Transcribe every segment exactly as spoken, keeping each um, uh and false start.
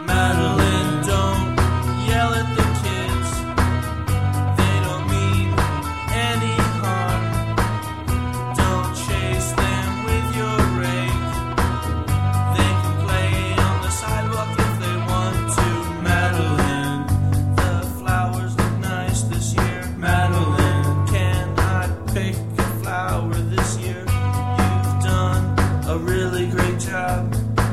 Madeline, don't yell at the kids. They don't mean any harm. Don't chase them with your rake. They can play on the sidewalk if they want to. Madeline, the flowers look nice this year. Madeline, can I pick a flower this year? You've done a really great job.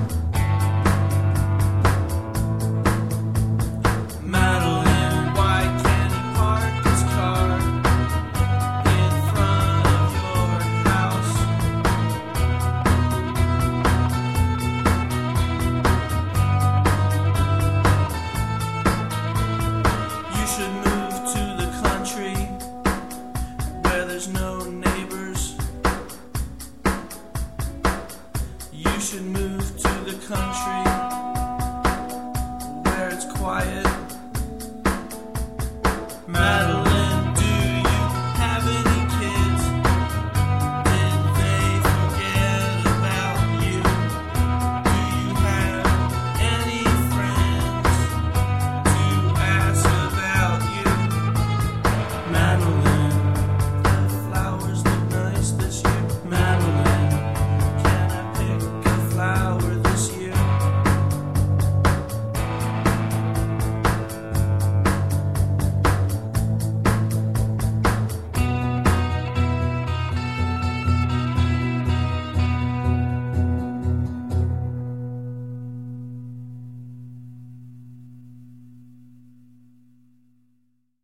Madeline, why can't he park his car in front of your house? You should move to the country where there's no neighbors. You should move to the country where it's quiet